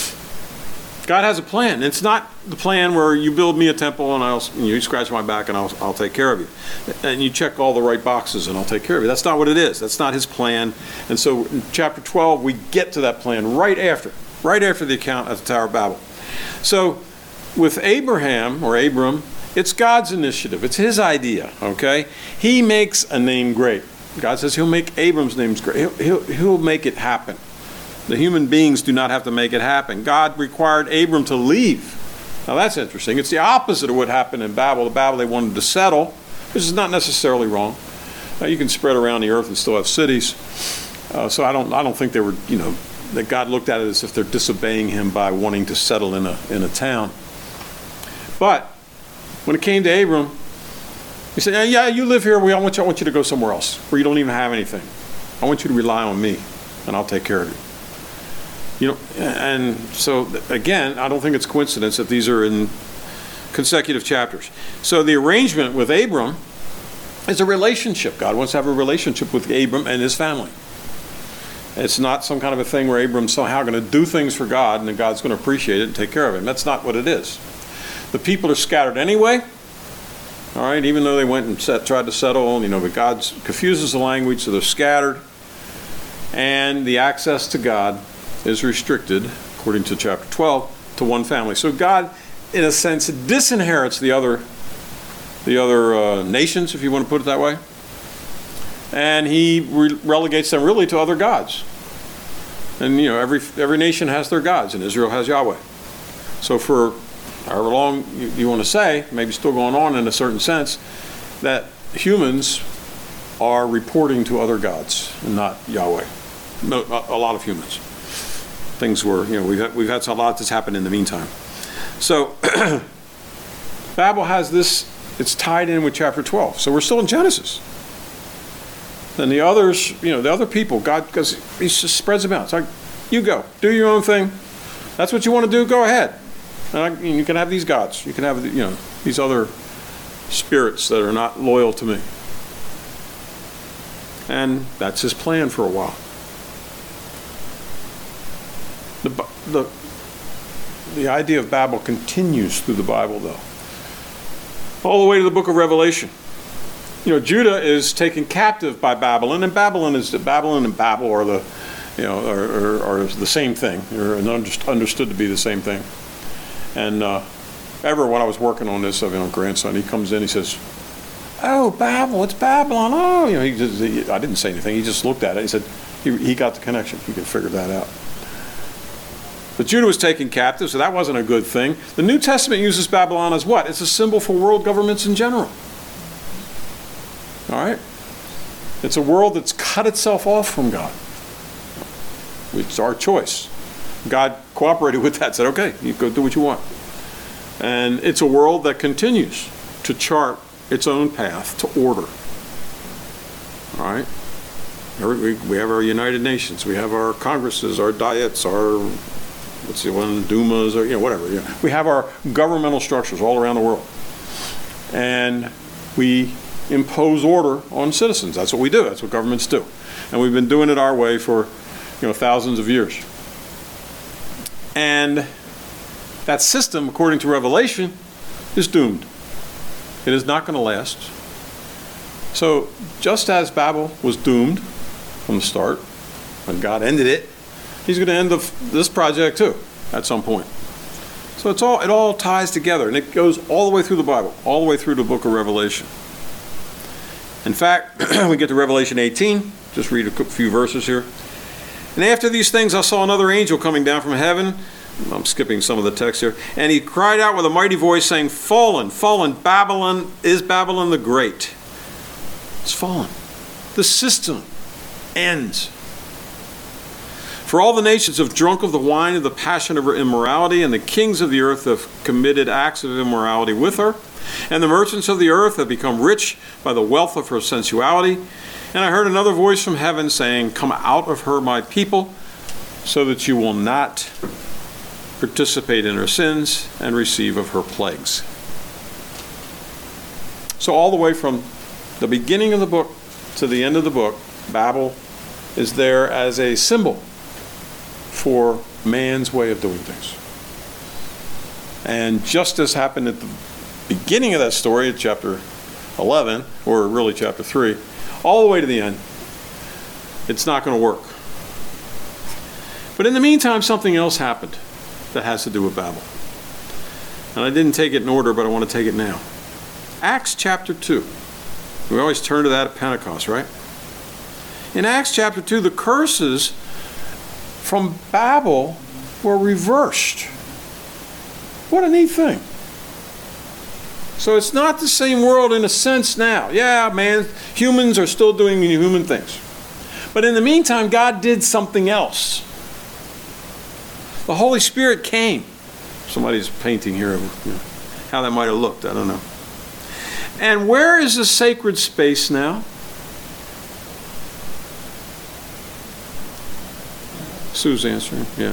God has a plan. It's not the plan where you build me a temple and you scratch my back and I'll take care of you. And you check all the right boxes and I'll take care of you. That's not what it is. That's not his plan. And so in chapter 12, we get to that plan right after the account of the Tower of Babel. So with Abram, it's God's initiative. It's his idea, okay? He makes a name great. God says he'll make Abram's name great. He'll make it happen. The human beings do not have to make it happen. God required Abram to leave. Now that's interesting. It's the opposite of what happened in Babel. The Babel, they wanted to settle, which is not necessarily wrong. You can spread around the earth and still have cities. So I don't think they were, that God looked at it as if they're disobeying him by wanting to settle in a town. But when it came to Abram, he said, yeah, you live here. I want you to go somewhere else where you don't even have anything. I want you to rely on me, and I'll take care of you. And so, again, I don't think it's coincidence that these are in consecutive chapters. So the arrangement with Abram is a relationship. God wants to have a relationship with Abram and his family. It's not some kind of a thing where Abram's somehow going to do things for God and then God's going to appreciate it and take care of him. That's not what it is. The people are scattered anyway. All right, even though they went and tried to settle, but God confuses the language, so they're scattered. And the access to God is restricted, according to chapter 12, to one family. So God, in a sense, disinherits the other nations, if you want to put it that way. And he relegates them really to other gods. And, every nation has their gods, and Israel has Yahweh. So for however long you want to say, maybe still going on in a certain sense, that humans are reporting to other gods and not Yahweh. No, a lot of humans. Things were, we've had a lot that's happened in the meantime. So Babel has this, it's tied in with chapter 12. So we're still in Genesis. And the others, the other people, God, because he just spreads them out. It's like, you go, do your own thing. That's what you want to do, go ahead. And you can have these gods. You can have, these other spirits that are not loyal to me. And that's his plan for a while. The idea of Babel continues through the Bible, though, all the way to the book of Revelation. Judah is taken captive by Babylon, and Babylon and Babel are the same thing. They're understood to be the same thing. And when I was working on this, a grandson, he comes in, he says, "Oh, Babel, it's Babylon." Oh, I didn't say anything. He just looked at it. He said he got the connection. He could figure that out. But Judah was taken captive, so that wasn't a good thing. The New Testament uses Babylon as what? It's a symbol for world governments in general. All right? It's a world that's cut itself off from God. It's our choice. God cooperated with that, said, okay, you go do what you want. And it's a world that continues to chart its own path to order. All right? We have our United Nations. We have our Congresses, our Diets, our Dumas, or whatever. We have our governmental structures all around the world. And we impose order on citizens. That's what we do. That's what governments do. And we've been doing it our way for thousands of years. And that system, according to Revelation, is doomed. It is not going to last. So just as Babel was doomed from the start, when God ended it, he's going to end this project too at some point. So it all ties together, and it goes all the way through the Bible, all the way through the book of Revelation. In fact, we get to Revelation 18. Just read a few verses here. And after these things, I saw another angel coming down from heaven. I'm skipping some of the text here. And he cried out with a mighty voice, saying, "Fallen, fallen, Babylon is Babylon the Great." It's fallen. The system ends. For all the nations have drunk of the wine of the passion of her immorality, and the kings of the earth have committed acts of immorality with her. And the merchants of the earth have become rich by the wealth of her sensuality. And I heard another voice from heaven saying, "Come out of her, my people, so that you will not participate in her sins and receive of her plagues." So all the way from the beginning of the book to the end of the book, Babel is there as a symbol for man's way of doing things. And just as happened at the beginning of that story, at chapter 11, or really chapter 3, all the way to the end, it's not going to work. But in the meantime, something else happened that has to do with Babel. And I didn't take it in order, but I want to take it now. Acts chapter 2. We always turn to that at Pentecost, right? In Acts chapter 2, the curses from Babel were reversed. What a neat thing. So it's not the same world in a sense now. Yeah, man, humans are still doing human things. But in the meantime, God did something else. The Holy Spirit came. Somebody's painting here of how that might have looked. I don't know. And where is the sacred space now? Sue's answering, yeah.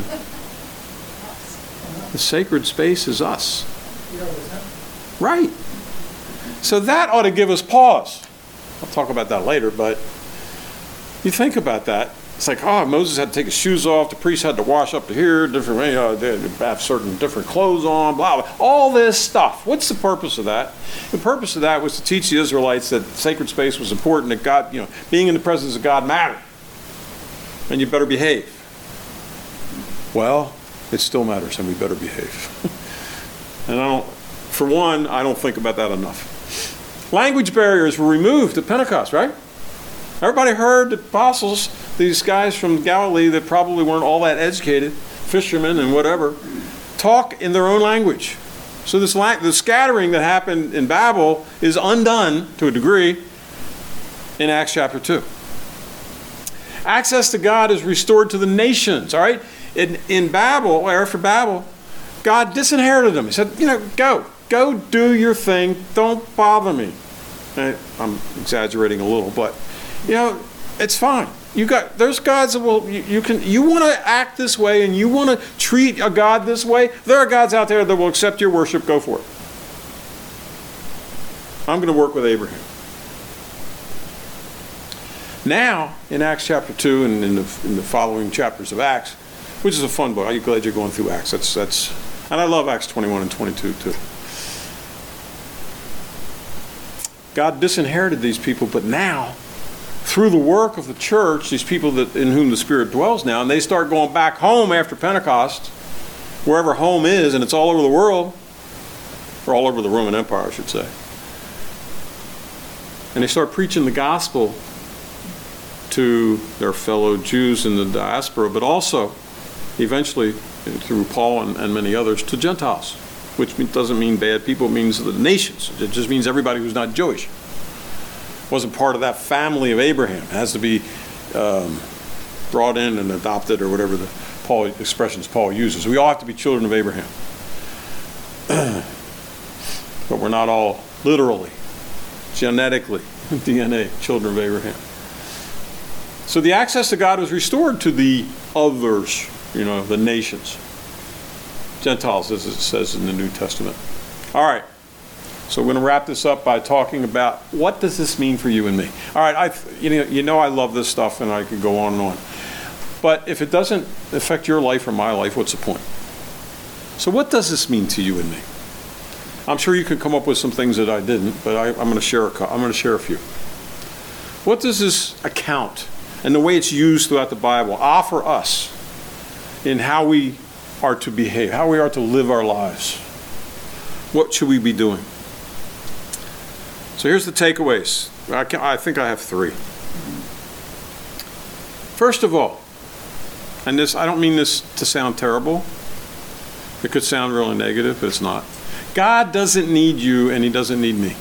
The sacred space is us. Right. So that ought to give us pause. I'll talk about that later, but you think about that. It's like, Moses had to take his shoes off. The priest had to wash up to here, different way. They have certain different clothes on, blah, blah. All this stuff. What's the purpose of that? The purpose of that was to teach the Israelites that sacred space was important, that God, being in the presence of God mattered. And you better behave. Well, it still matters, and we better behave. And I don't think about that enough. Language barriers were removed at Pentecost, right? Everybody heard the apostles, these guys from Galilee that probably weren't all that educated, fishermen and whatever, talk in their own language. So the scattering that happened in Babel is undone to a degree in Acts chapter 2. Access to God is restored to the nations, all right? In Babel, or after Babel, God disinherited them. He said, go do your thing. Don't bother me. I'm exaggerating a little, but it's fine. There's gods that you want to act this way and you want to treat a God this way. There are gods out there that will accept your worship. Go for it. I'm going to work with Abraham. Now, in Acts chapter 2 and in the following chapters of Acts, which is a fun book. I'm glad you're going through Acts. And I love Acts 21 and 22 too. God disinherited these people, but now, through the work of the church, these people in whom the Spirit dwells now, and they start going back home after Pentecost, wherever home is, and it's all over the world, or all over the Roman Empire, I should say. And they start preaching the gospel to their fellow Jews in the diaspora, but also, eventually, through Paul and many others, to Gentiles, which doesn't mean bad people, it means the nations. It just means everybody who's not Jewish. Wasn't part of that family of Abraham. It has to be brought in and adopted, or whatever the expressions Paul uses. We all have to be children of Abraham. But we're not all literally, genetically, DNA, children of Abraham. So the access to God was restored to the others, the nations. Gentiles, as it says in the New Testament. All right. So we're going to wrap this up by talking about what does this mean for you and me. All right, I love this stuff, and I could go on and on. But if it doesn't affect your life or my life, what's the point? So what does this mean to you and me? I'm sure you could come up with some things that I didn't, but I'm going to share a few. What does this account and the way it's used throughout the Bible offer us in how we are to behave, how we are to live our lives? What should we be doing? So here's the takeaways. I think I have 3. First of all, and I don't mean this to sound terrible. It could sound really negative, but it's not. God doesn't need you, and he doesn't need me.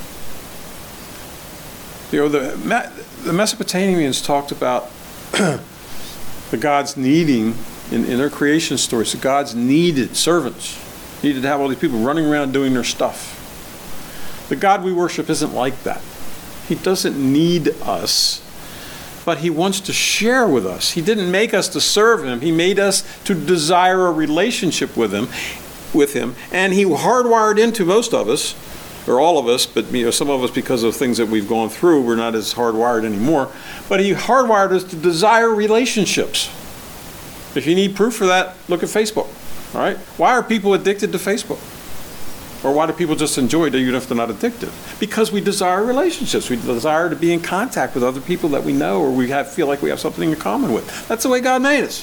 The Mesopotamians talked about the gods needing, in their creation stories, the gods needed servants, needed to have all these people running around doing their stuff. The God we worship isn't like that. He doesn't need us, but he wants to share with us. He didn't make us to serve him. He made us to desire a relationship with him, and he hardwired into most of us, or all of us, but some of us, because of things that we've gone through, we're not as hardwired anymore. But he hardwired us to desire relationships. If you need proof for that, look at Facebook. All right? Why are people addicted to Facebook? Or why do people just enjoy it even if they're not addicted? Because we desire relationships. We desire to be in contact with other people that we know, or feel like we have something in common with. That's the way God made us.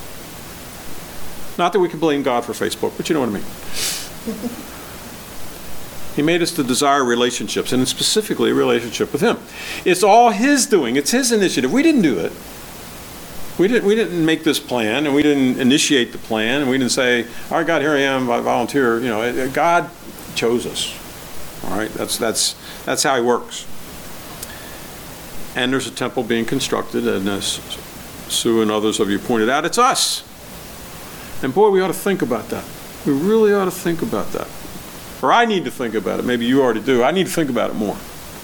Not that we can blame God for Facebook, but you know what I mean. He made us to desire relationships, and specifically a relationship with him. It's all his doing. It's his initiative. We didn't do it. We didn't make this plan, and we didn't initiate the plan, and we didn't say, all right, God, here I am, I volunteer. God chose us. All right, that's how he works. And there's a temple being constructed, and as Sue and others of you pointed out, it's us. And boy, we ought to think about that. We really ought to think about that. Or I need to think about it. Maybe you already do. I need to think about it more.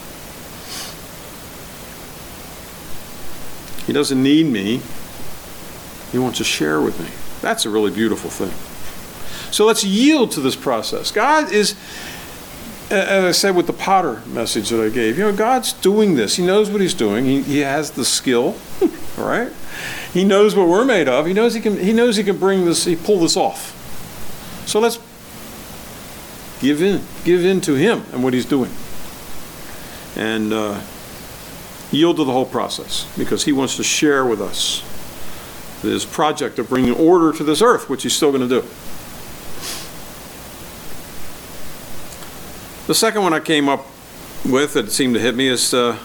He doesn't need me. He wants to share with me. That's a really beautiful thing. So let's yield to this process. God is, as I said with the potter message that I gave, God's doing this. He knows what he's doing. He has the skill, all right? He knows what we're made of. He knows he can bring this, pull this off. So let's give in to him and what he's doing. And yield to the whole process, because he wants to share with us this project of bringing order to this earth, which he's still going to do. The second one I came up with that seemed to hit me is to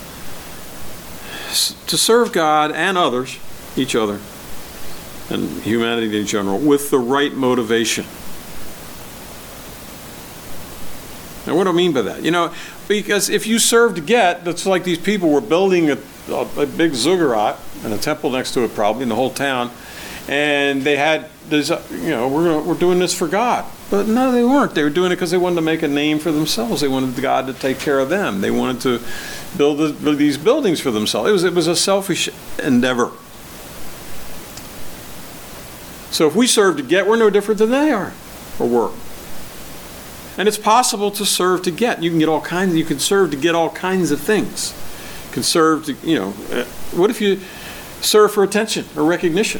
serve God and others, each other, and humanity in general, with the right motivation. Now, what do I mean by that? Because if you serve to get, that's like these people were building a big ziggurat and a temple next to it, probably in the whole town, and they had this, we're doing this for God. But no, they weren't. They were doing it because they wanted to make a name for themselves. They wanted God to take care of them. They wanted to build these buildings for themselves. It was a selfish endeavor. So if we serve to get, we're no different than they are, or were. And it's possible to serve to get. You can serve to get all kinds of things. can serve to, what if you serve for attention or recognition?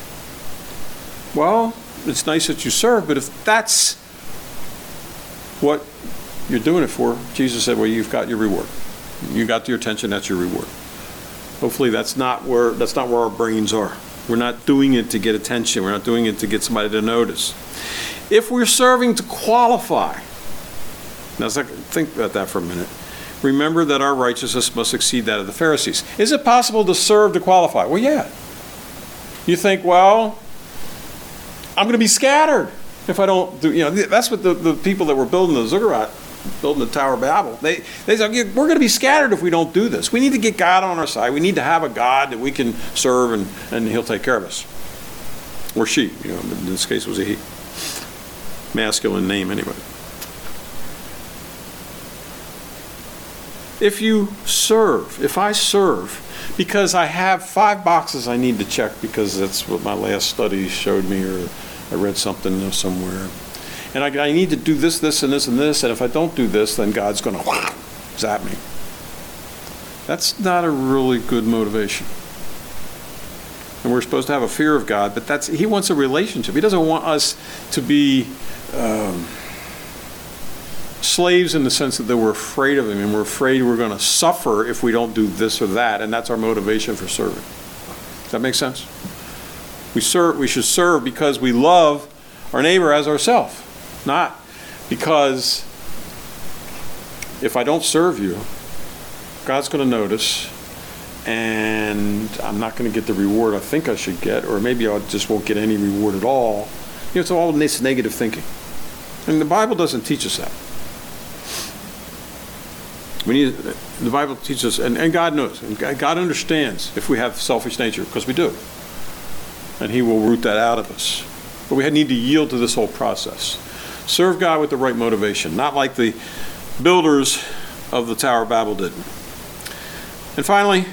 Well, it's nice that you serve, but if that's what you're doing it for, Jesus said, well, you've got your reward. You got your attention, that's your reward. Hopefully that's not where our brains are. We're not doing it to get attention. We're not doing it to get somebody to notice. If we're serving to qualify, now think about that for a minute. Remember that our righteousness must exceed that of the Pharisees. Is it possible to serve to qualify? Well, yeah. You think, well, I'm going to be scattered if I don't do, that's what the people that were building the ziggurat, building the Tower of Babel, they said, we're going to be scattered if we don't do this. We need to get God on our side. We need to have a God that we can serve and he'll take care of us. Or she, in this case it was a he. Masculine name anyway. If I serve because I have 5 boxes I need to check because that's what my last study showed me, or I read something somewhere, and I need to do this, this, and this, and this, and if I don't do this, then God's going to zap me. That's not a really good motivation. And we're supposed to have a fear of God, but he wants a relationship. He doesn't want us to be slaves in the sense that we're afraid of him, and we're afraid we're going to suffer if we don't do this or that, and that's our motivation for serving. Does that make sense? We should serve because we love our neighbor as ourselves, not because if I don't serve you, God's going to notice, and I'm not going to get the reward I think I should get, or maybe I just won't get any reward at all. It's all this negative thinking. And the Bible doesn't teach us that. The Bible teaches us, and God knows, and God understands if we have selfish nature, because we do. And he will root that out of us. But we need to yield to this whole process. Serve God with the right motivation, not like the builders of the Tower of Babel did. And finally,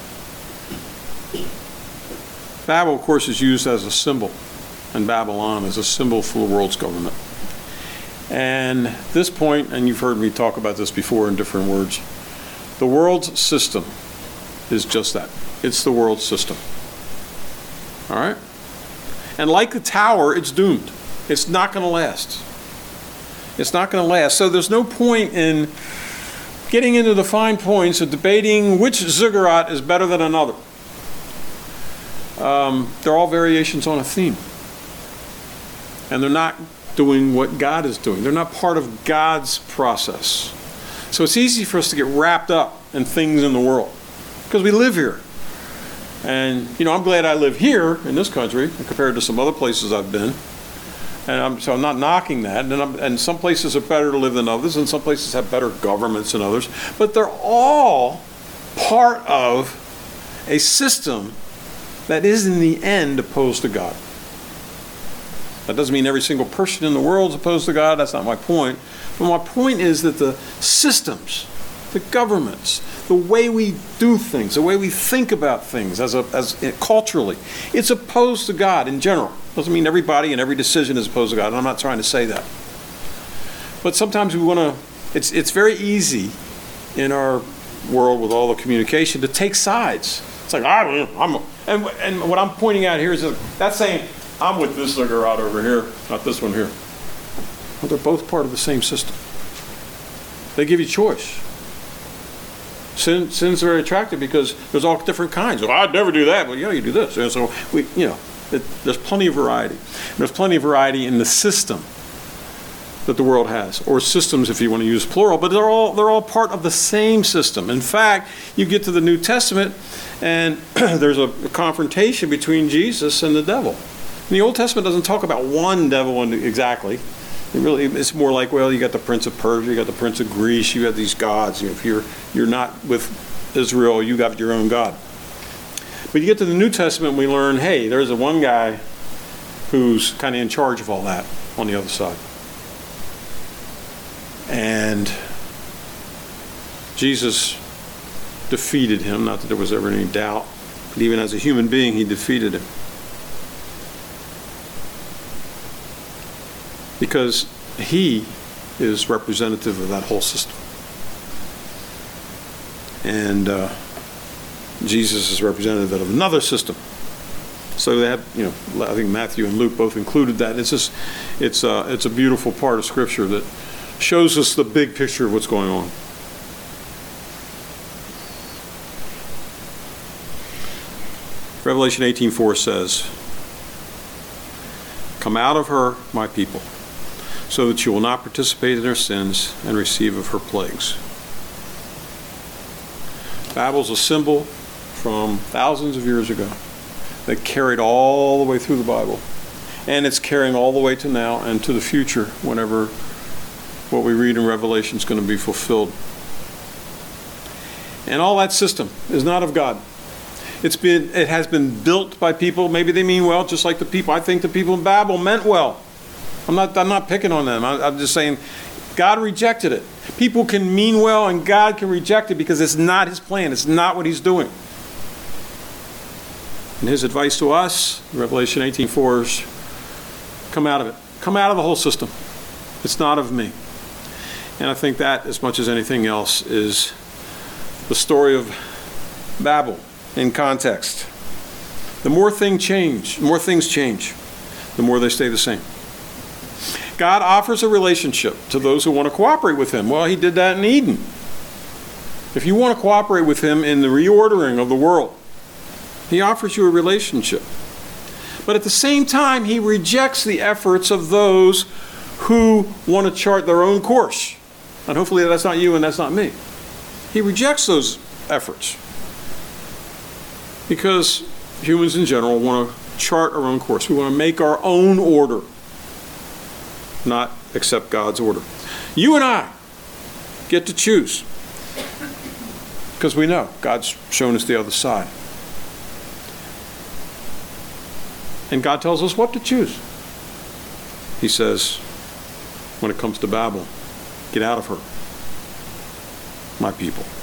Babel, of course, is used as a symbol, and Babylon as a symbol for the world's government. And this point, and you've heard me talk about this before in different words, the world's system is just that. It's the world's system. All right? And like the tower, it's doomed. It's not going to last. It's not going to last. So there's no point in getting into the fine points of debating which ziggurat is better than another. They're all variations on a theme. And they're not doing what God is doing. They're not part of God's process. So it's easy for us to get wrapped up in things in the world because we live here. And, I'm glad I live here in this country compared to some other places I've been. And so I'm not knocking that. And some places are better to live than others, and some places have better governments than others. But they're all part of a system that is in the end opposed to God. That doesn't mean every single person in the world is opposed to God. That's not my point. But my point is that the systems, the governments, the way we do things, the way we think about things as culturally, it's opposed to God in general. Doesn't mean everybody and every decision is opposed to God, and I'm not trying to say that. But sometimes we want to, it's very easy in our world with all the communication to take sides. It's like, and what I'm pointing out here is that's saying, I'm with this ziggurat over here, not this one here. Well, they're both part of the same system. They give you choice. Sin's very attractive because there's all different kinds. Well, I'd never do that. Well, you do this. And so there's plenty of variety. And there's plenty of variety in the system that the world has, or systems if you want to use plural, but they're all part of the same system. In fact, you get to the New Testament and there's a confrontation between Jesus and the devil. And the Old Testament doesn't talk about one devil exactly. It's more like, well, you got the prince of Persia, you got the prince of Greece, you have these gods. If you're not with Israel, you got your own God. But you get to the New Testament, we learn, hey, there's a one guy who's kind of in charge of all that on the other side. And Jesus defeated him, not that there was ever any doubt, but even as a human being, he defeated him. Because he is representative of that whole system. And Jesus is representative of another system. So they have, I think Matthew and Luke both included that. It's a beautiful part of Scripture that shows us the big picture of what's going on. Revelation 18:4 says, "Come out of her, my people, so that you will not participate in her sins and receive of her plagues." Babel's a symbol from thousands of years ago that carried all the way through the Bible. And it's carrying all the way to now and to the future whenever what we read in Revelation is going to be fulfilled. And all that system is not of God. It has been built by people. Maybe they mean well, just like the people. I think the people in Babel meant well. I'm not picking on them. I'm just saying God rejected it. People can mean well and God can reject it because it's not his plan. It's not what he's doing. And his advice to us, Revelation 18:4, is come out of it. Come out of the whole system. It's not of me. And I think that, as much as anything else, is the story of Babel in context. The more things change, the more they stay the same. God offers a relationship to those who want to cooperate with him. Well, he did that in Eden. If you want to cooperate with him in the reordering of the world, he offers you a relationship. But at the same time, he rejects the efforts of those who want to chart their own course. And hopefully that's not you and that's not me. He rejects those efforts because humans in general want to chart our own course. We want to make our own order, not accept God's order. You and I get to choose because we know God's shown us the other side. And God tells us what to choose. He says, when it comes to Babel, get out of her, my people.